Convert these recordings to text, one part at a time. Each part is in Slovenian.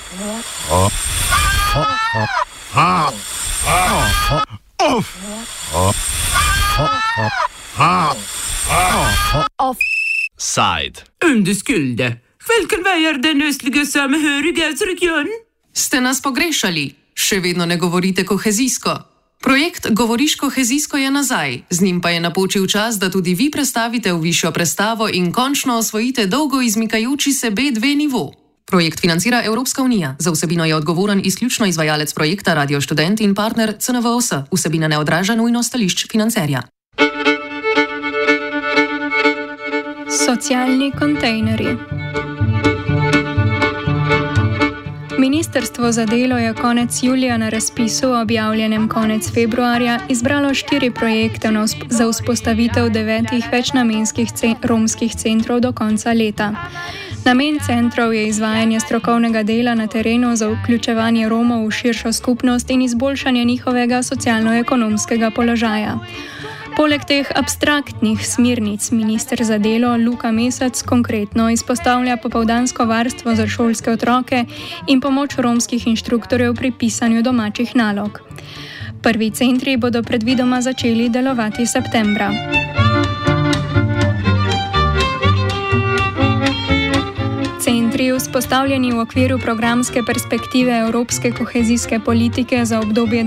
Offside. Under skulde. Hvilken vei er den østlige samhørighetsregion? Ste nas pogrešali? Še vedno ne govorite kohezijsko. Projekt Govoriš kohezijsko je nazaj, z njim pa je napočil čas, da tudi vi prestavite v višjo prestavo in končno osvojite dolgo izmikajoči se B2 nivo. Projekt financira Evropska unija. Za vsebino je odgovoren izključno izvajalec projekta Radio Študent in partner CNVOS. Vsebina ne odraža nujno stališč financerja. Socialni kontejnerji. Ministrstvo za delo je konec julija na razpisu, objavljenem konec februarja, izbralo 4 projekte za vzpostavitev 9 večnamenskih romskih centrov do konca leta. Namen centrov je izvajanje strokovnega dela na terenu za vključevanje Romov v širšo skupnost in izboljšanje njihovega socialno-ekonomskega položaja. Poleg teh abstraktnih smernic minister za delo Luka Mesec konkretno izpostavlja popoldansko varstvo za šolske otroke in pomoč romskih inštruktorjev pri pisanju domačih nalog. Prvi centri bodo predvidoma začeli delovati septembra. Centri, vzpostavljeni v okviru programske perspektive Evropske kohezijske politike za obdobje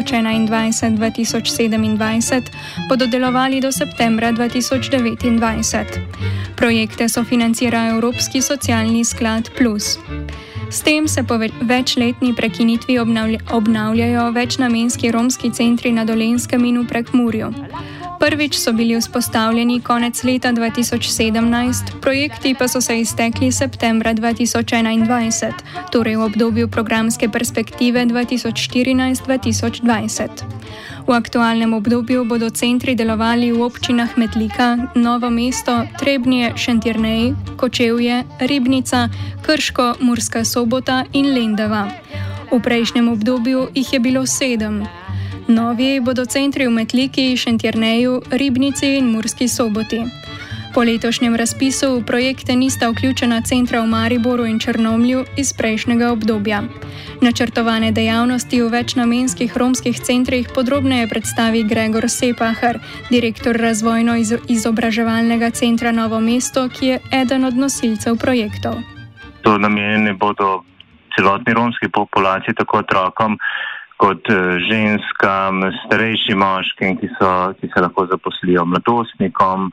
2021-2027, bodo delovali do septembra 2029. Projekte sofinancira Evropski socialni sklad Plus. S tem se po večletni prekinitvi obnavljajo večnamenski romski centri na Dolenjskem in v Prekmurju. Prvič so bili vzpostavljeni konec leta 2017, projekti pa so se iztekli septembra 2021, torej v obdobju programske perspektive 2014-2020. V aktualnem obdobju bodo centri delovali v občinah Metlika, Novo mesto, Trebnje, Šentjernej, Kočevje, Ribnica, Krško, Murska Sobota in Lendava. V prejšnjem obdobju jih je bilo 7. Novi bodo centri v Metliki, Šentjerneju, Ribnici in Murski Soboti. Po letošnjem razpisu v projekte nista vključena centra v Mariboru in Črnomlju iz prejšnjega obdobja. Načrtovane dejavnosti v večnamenskih romskih centrih podrobneje predstavi Gregor Sepahar, direktor razvojno-izobraževalnega centra Novo mesto, ki je eden od nosilcev projektov. To namenjene bodo celotni romski populaciji, tako otrokom kot ženskam, starejšim moškim, ki se lahko zaposlijo, mladostnikom.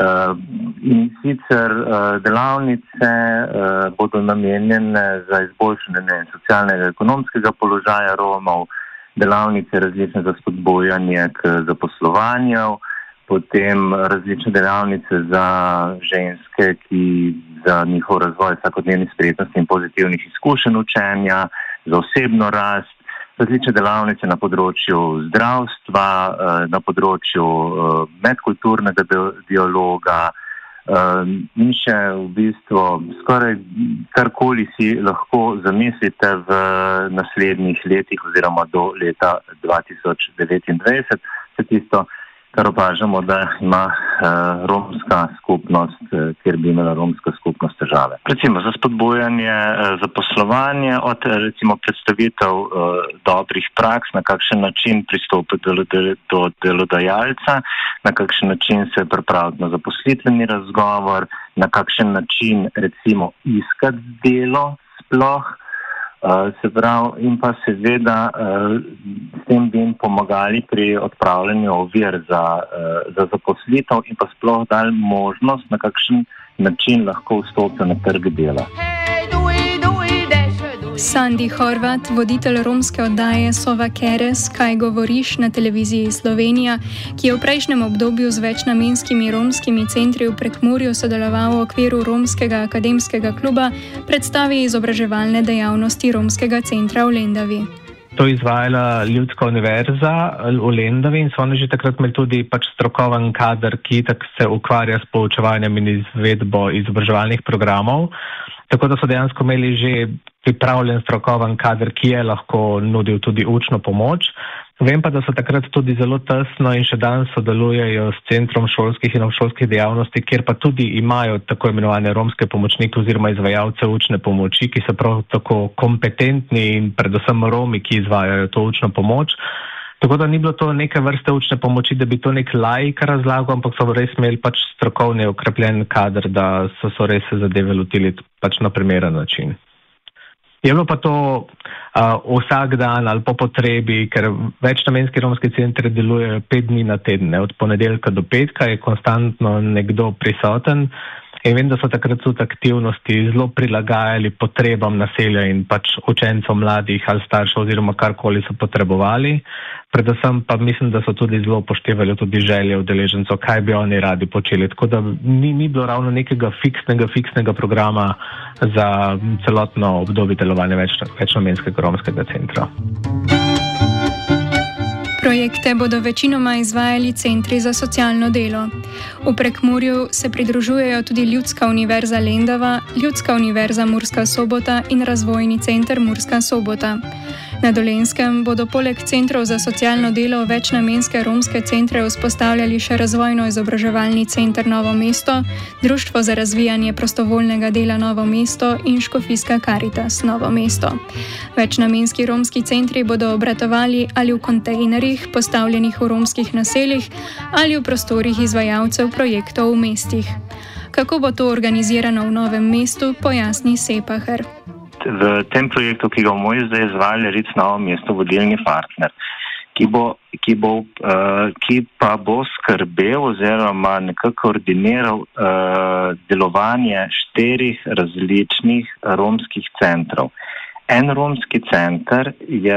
In sicer delavnice bodo namenjene za izboljšanje socialnega in ekonomskega položaja Romov, delavnice različne za spodbujanje k zaposlovanju, potem različne delavnice za ženske, ki za njihov razvoj vsakodnevnih spretnosti in pozitivnih izkušenj učenja, za osebno rast, različne delavnice na področju zdravstva, na področju medkulturnega dialoga in še v bistvu skoraj karkoli si lahko zamislite v naslednjih letih oziroma do leta 2029. Vse tisto, kar opažamo, da ima romska skupnost, kjer bi imela romska skupnost težave. Recimo za spodbujanje zaposlovanja, od recimo predstavitev dobrih praks, na kakšen način pristopiti do delodajalca, na kakšen način se pripraviti na zaposlitveni razgovor, na kakšen način recimo iskati delo sploh, se pravi, in pa seveda s tem bi jim pomagali pri odpravljanju ovir za zaposlitev in pa sploh dali možnost, na kakšen način lahko vstopijo na trg dela. Sandi Horvat, voditelj romske oddaje Sova Keres, Kaj govoriš na televiziji Slovenija, ki je v prejšnjem obdobju z večnamenskimi romskimi centri v Prekmurju sodeloval v okviru Romskega akademskega kluba, predstavi izobraževalne dejavnosti Romskega centra v Lendavi. To je izvajala Ljudska univerza v Lendavi in so oni že takrat imeli tudi strokoven kader, ki se ukvarja s poučevanjem in izvedbo izobraževalnih programov. Tako da so dejansko imeli že pripravljen strokoven kader, ki je lahko nudil tudi učno pomoč. Vem pa, da so takrat tudi zelo tesno in še danes sodelujejo s Centrom šolskih in obšolskih dejavnosti, kjer pa tudi imajo tako imenovane romske pomočnike oziroma izvajalce učne pomoči, ki so prav tako kompetentni in predvsem Romi, ki izvajajo to učno pomoč. Tako da ni bilo to neke vrste učne pomoči, da bi to nek laik razlagal, ampak so res imeli pač strokovni okrepljen kader, da so res se zadeve lotili pač na primeren način. Je bilo pa to vsak dan ali po potrebi, ker večnamenski romski centri delujejo 5 dni na teden, od ponedeljka do petka je konstantno nekdo prisoten in vem, da so takrat tudi aktivnosti zelo prilagajali potrebam naselja in pač učencov, mladih ali staršev oziroma karkoli so potrebovali. Predvsem pa mislim, da so tudi zelo upoštevali tudi želje udeležencev, kaj bi oni radi počeli. Tako da ni bilo ravno nekega fiksnega programa za celotno obdobje delovanja večnamenskega romskega centra. Projekte bodo večinoma izvajali centri za socialno delo. V Prekmurju se pridružujejo tudi Ljudska univerza Lendava, Ljudska univerza Murska Sobota in Razvojni center Murska Sobota. Na Dolenjskem bodo poleg centrov za socialno delo večnamenske romske centre vzpostavljali še Razvojno-izobraževalni center Novo mesto, Društvo za razvijanje prostovoljnega dela Novo mesto in Škofijska Karitas Novo mesto. Večnamenski romski centri bodo obratovali ali v kontejnerjih, postavljenih v romskih naseljih, ali v prostorih izvajalcev projektov v mestih. Kako bo to organizirano v Novem mestu, pojasni Sepaher. V tem projektu, ki ga bomo zdaj izvajali, RIC Novo mesto vodilni partner, ki pa bo skrbel oziroma nekako koordiniral delovanje 4 različnih romskih centrov. En romski center je,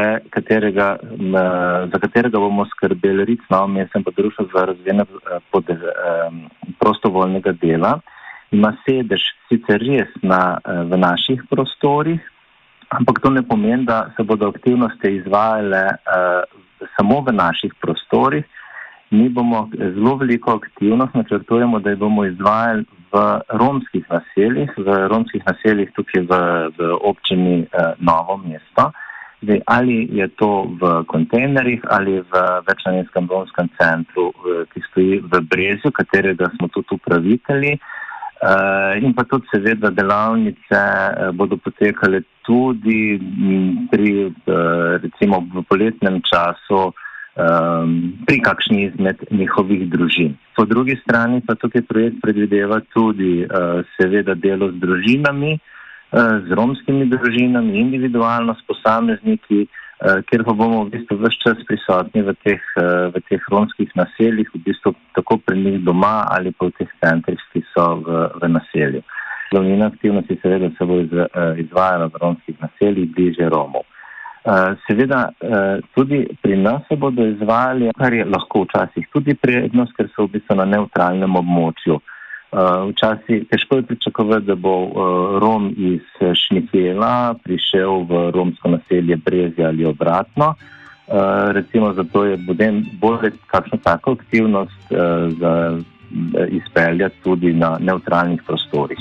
za katerega bomo skrbeli RIC Novo mesto in pa Društvo za razvijanje prostovoljnega dela. Ima sedež sicer res v naših prostorih, ampak to ne pomeni, da se bodo aktivnosti izvajale samo v naših prostorih. Mi bomo zelo veliko aktivnost načrtujemo, da jih bomo izvajali v romskih naseljih tukaj v občini Novo mesto. Zdaj, ali je to v kontejnerjih ali v večnamenskem romskem centru, ki stoji v Brezju, katerega smo tudi upravitelji. In pa tudi seveda delavnice bodo potekale tudi recimo v poletnem času pri kakšni izmed njihovih družin. Po drugi strani pa tukaj projekt predvideva tudi seveda delo z družinami, z romskimi družinami, individualno s posamezniki, kjer pa bomo v bistvu ves čas prisotni v teh romskih naseljih, v bistvu tako pri njih doma ali pa v teh centrih, ki so v naselju. Glavnina aktivnosti seveda se bo izvajala v romskih naseljih bliže Romov. Seveda tudi pri nas se bodo izvajali, kar je lahko včasih tudi prednost, ker so v bistvu na nevtralnem območju. Včasih težko je pričakovati, da bo Rom iz Šmihela prišel v romsko naselje Brezje ali obratno. Recimo zato je bolje kakšno tako aktivnost izpeljati tudi na nevtralnih prostorih.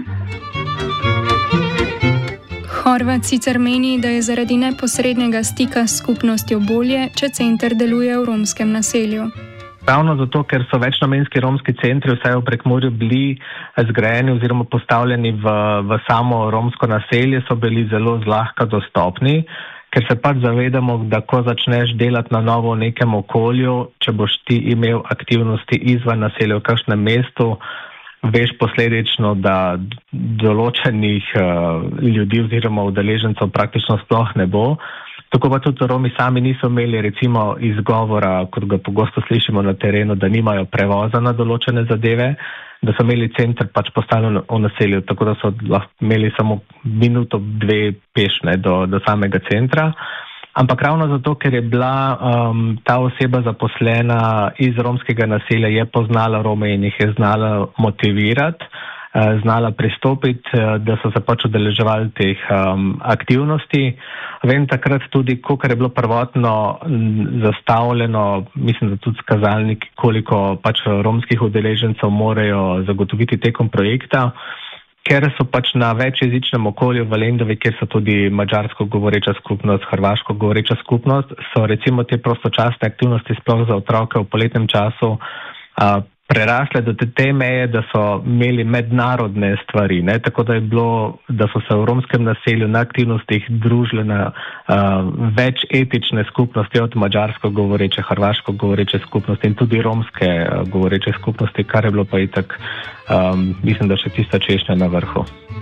Horvat sicer meni, da je zaradi neposrednega stika s skupnostjo bolje, če center deluje v romskem naselju. Ravno zato, ker so večnamenski romski centri vsaj v Prekmurju bili zgrajeni oziroma postavljeni v samo romsko naselje, so bili zelo zlahka dostopni, ker se pač zavedamo, da ko začneš delati na novo v nekem okolju, če boš ti imel aktivnosti izven naselja v kakšnem mestu, veš posledično, da določenih ljudi oziroma udeležencev praktično sploh ne bo. Tako pa tudi Romi sami niso imeli recimo izgovora, kot ga pogosto slišimo na terenu, da nimajo prevoza na določene zadeve, da so imeli center pač postavljen v naselju, tako da so imeli samo minuto, 2 pešne do samega centra. Ampak ravno zato, ker je bila ta oseba zaposlena iz romskega naselja, je poznala Rome in jih je znala motivirati, znala pristopiti, da so se pač udeleževali teh aktivnosti. Vem takrat tudi, koliko je bilo prvotno zastavljeno, mislim, da tudi kazalniki, koliko pač romskih udeležencev morajo zagotoviti tekom projekta. ker so pač na večjezičnem okolju v Lendavi, kjer so tudi madžarsko govoreča skupnost, hrvaško govoreča skupnost, so recimo te prostočasne aktivnosti sploh za otroke v poletnem času prerasle do te meje, da so imeli mednarodne stvari, ne? Tako da je bilo, da so se v romskem naselju na aktivnostih družile na več etične skupnosti, od madžarsko govoreče, hrvaško govoreče skupnosti in tudi romske govoreče skupnosti, kar je bilo pa itak, mislim, da še tista češnja na vrhu.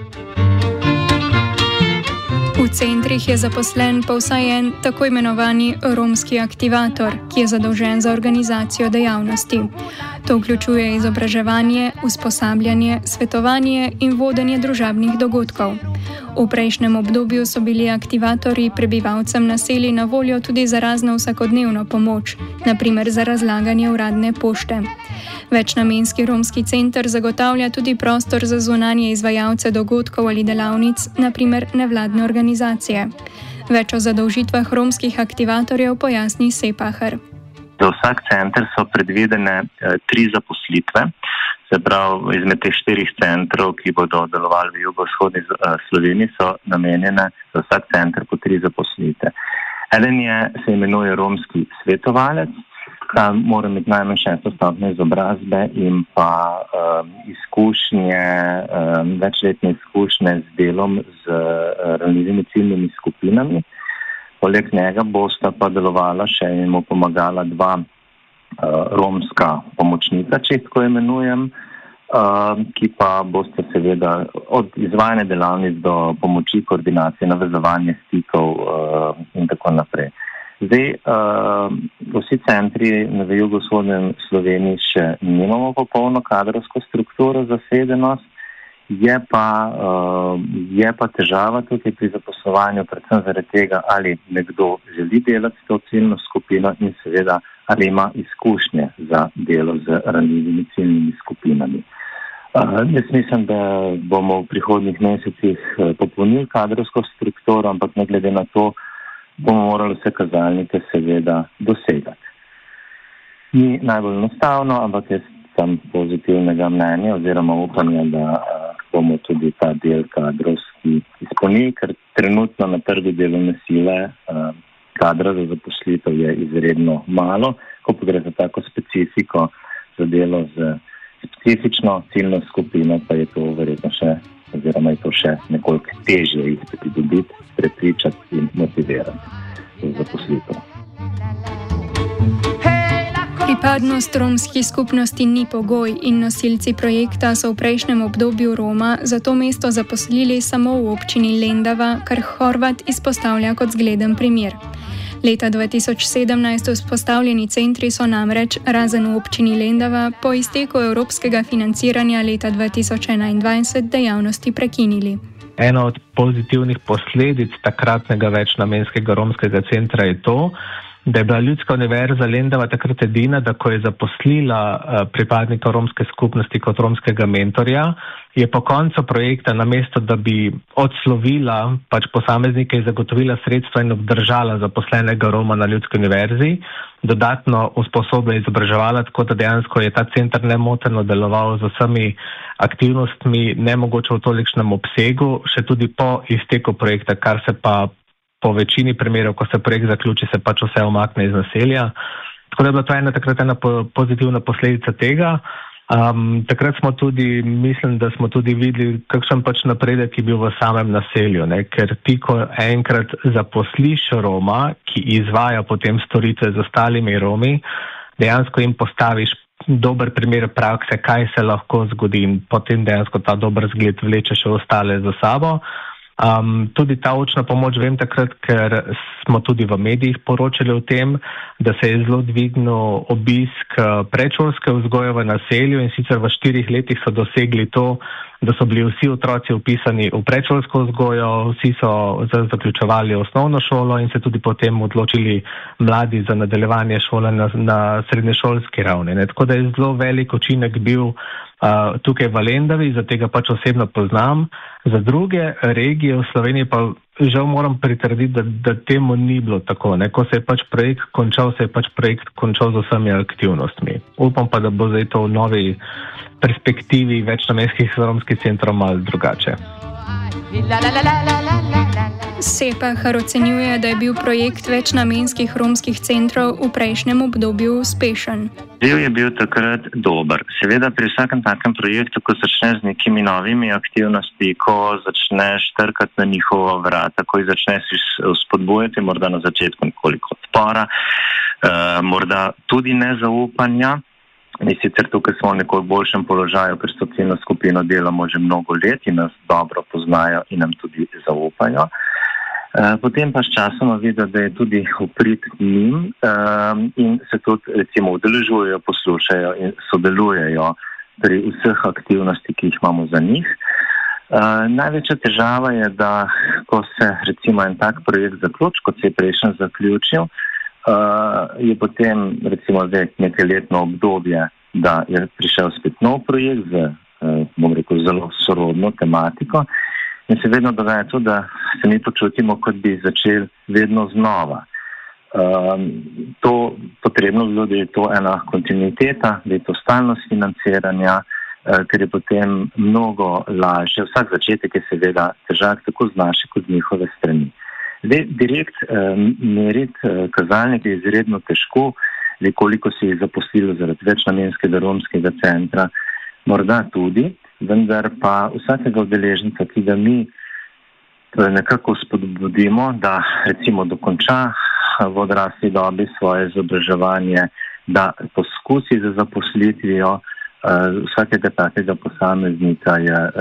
V centrih je zaposlen pa vsaj en tako imenovani romski aktivator, ki je zadolžen za organizacijo dejavnosti. To vključuje izobraževanje, usposabljanje, svetovanje in vodenje družabnih dogodkov. V prejšnjem obdobju so bili aktivatorji prebivalcem naselij na voljo tudi za razno vsakodnevno pomoč, na primer za razlaganje uradne pošte. Večnamenski romski center zagotavlja tudi prostor za zunanje izvajalce dogodkov ali delavnic, na primer nevladne organizacije. Več o zadolžitvah romskih aktivatorjev pojasni Sepahar. Za vsak center so predvidene 3 zaposlitve, se pravi izmed teh 4 centrov, ki bodo delovali v jugovzhodni Sloveniji, so namenjene za vsak center po 3 zaposlitve. Eden se imenuje romski svetovalec, tam mora imeti najmanj 6 stopnjo izobrazbe in pa izkušnje, večletne izkušnje z delom z ranljivimi ciljnimi skupinami. Poleg njega bosta pa delovala še in mu pomagala 2 romska pomočnika, če tako imenujem, ki pa bosta seveda od izvajanja delavnic do pomoči, koordinacije, navezovanje stikov in tako naprej. Zdaj, vsi centri v jugovzhodnem Sloveniji še nimamo popolno kadrovsko strukturo zasedenost, je pa težava tukaj pri zaposlovanju, predvsem zaradi tega, ali nekdo želi delati s to ciljno skupino in seveda, ali ima izkušnje za delo z ranljivimi ciljnimi skupinami. Jaz mislim, da bomo v prihodnjih mesecih popolnili kadrovsko strukturo, ampak ne glede na to, bomo morali vse kazalnike seveda dosegati. Ni najbolj enostavno, ampak jaz sem pozitivnega mnenja oziroma upanja, da bomo tudi ta del kadrovski izpolnili, ker trenutno na trgu delovne sile kadra za zaposlitev je izredno malo, ko pa gre za tako specifiko za delo z specifično ciljno skupino, pa je to verjetno še, oziroma je to še nekoliko težje jih pridobiti, prepričati in motivirati za zaposlitev. Pripadnost romski skupnosti ni pogoj in nosilci projekta so v prejšnjem obdobju Roma za to mesto zaposlili samo v občini Lendava, kar Horvat izpostavlja kot zgleden primer. Leta 2017 vzpostavljeni centri so namreč, razen v občini Lendava, po izteku evropskega financiranja leta 2021 dejavnosti prekinili. Ena od pozitivnih posledic takratnega večnamenskega romskega centra je to, da je bila Ljudska univerza Lendava takrat edina, da ko je zaposlila pripadnika romske skupnosti kot romskega mentorja, je po koncu projekta namesto, da bi odslovila pač posameznike in zagotovila sredstva in obdržala zaposlenega Roma na Ljudski univerzi, dodatno usposobila in izobraževala, tako da dejansko je ta center nemoteno deloval z vsemi aktivnostmi, nemogoče v tolikšnem obsegu, še tudi po izteku projekta, kar se pa po večini primerov, ko se projekt zaključi, se pač vse umakne iz naselja. Tako da je bila to ena pozitivna posledica tega. Takrat smo tudi, mislim, da smo tudi videli, kakšen pač napredek je bil v samem naselju, ne? Ker ti, ko enkrat zaposliš Roma, ki izvaja potem storitve z ostalimi Romi, dejansko jim postaviš dober primer prakse, kaj se lahko zgodi in potem dejansko ta dober zgled vleče še ostale za sabo. Tudi ta učna pomoč vem takrat, ker smo tudi v medijih poročali o tem, da se je zelo dvignil obisk predšolske vzgoje v naselju in sicer v 4 letih so dosegli to, da so bili vsi otroci vpisani v predšolsko vzgojo, vsi so zaključevali osnovno šolo in se tudi potem odločili mladi za nadaljevanje šole na srednješolski ravni. Ne? Tako da je zelo velik učinek bil tukaj v Lendavi, za tega pač osebno poznam. Za druge regije v Sloveniji pa žal moram pritrditi, da temu ni bilo tako. Ne? Ko se je pač projekt končal, z vsemi aktivnostmi. Upam pa, da bo zdaj to v novi perspektivi večnamenskih romskih centrov malo drugače. Sepahar ocenjuje, da je bil projekt večnamenskih romskih centrov v prejšnjem obdobju uspešen. Je bil takrat dober. Seveda pri vsakem takem projektu, ko začneš z nekimi novimi aktivnosti, ko začneš trkati na njihova vrata, ko jih začneš spodbujati, morda na začetku nekoliko odpora, morda tudi nezaupanja. Mi sicer tukaj smo v nekoliko boljšem položaju, ker s to ciljno skupino delamo že mnogo let in nas dobro poznajo in nam tudi zaupajo. Potem pa s časom vidijo, da je tudi uprit njim in se tudi recimo udeležujejo, poslušajo in sodelujejo pri vseh aktivnosti, ki jih imamo za njih. Največja težava je, da ko se recimo en tak projekt zaključi, kot se je prejšnji zaključil, je potem recimo zdaj nekajletno obdobje, da je prišel spet nov projekt z, zelo sorodno tematiko. In se vedno dogaja to, da se mi počutimo, kot bi začeli vedno znova. To potrebno ljudi je to ena kontinuiteta, da je to stalnost financiranja, ker je potem mnogo lažje. Vsak začetek je seveda težak, tako z naše kot z njihove strani. Direkt meriti kazalnike je izredno težko, koliko se je zaposlilo zaradi večnamenskega romskega centra, morda tudi, vendar pa vsakega udeleženca, ki ga mi nekako spodbudimo, da recimo dokonča v odrasli dobi svoje izobraževanje, da poskusi za zaposlitvijo vsakega takega posameznika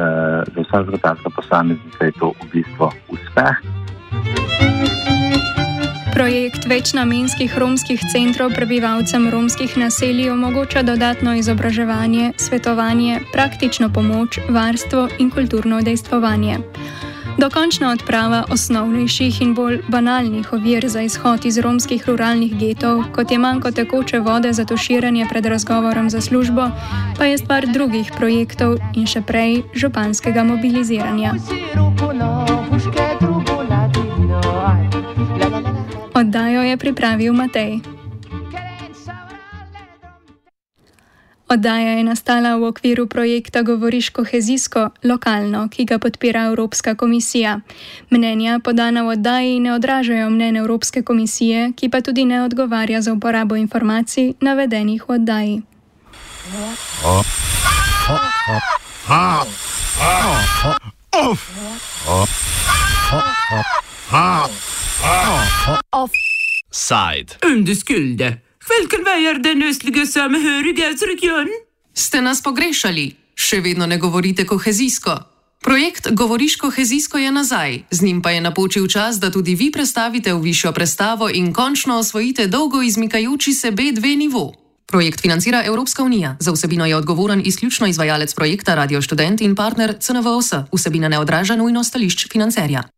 je to v bistvu uspeh. Projekt večnamenskih romskih centrov prebivalcem romskih naselij omogoča dodatno izobraževanje, svetovanje, praktično pomoč, varstvo in kulturno udejstvovanje. Dokončna odprava osnovnejših in bolj banalnih ovir za izhod iz romskih ruralnih getov, kot je manko tekoče vode za tuširanje pred razgovorom za službo, pa je stvar drugih projektov in še prej županskega mobiliziranja. Oddajo je pripravil Matej. Oddaja je nastala v okviru projekta Govoriš kohezijsko, lokalno, ki ga podpira Evropska komisija. Mnenja podana v oddaji ne odražajo mnenj Evropske komisije, ki pa tudi ne odgovarja za uporabo informacij navedenih v oddaji. Offside. Under skulde. Hvilken vei er den østlige samhørighetsregionen? Ste nas pogrešali? Še vedno ne govorite kohezijsko? Projekt Govoriš kohezijsko je nazaj, z njim pa je napočil čas, da tudi vi prestavite v višjo prestavo in končno osvojite dolgo izmikajoči se B2 nivo. Projekt financira Evropska unija. Za vsebino je odgovoren izključno izvajalec projekta Radio Študent in partner CNVOS. Vsebina ne odraža nujno stališč financerja.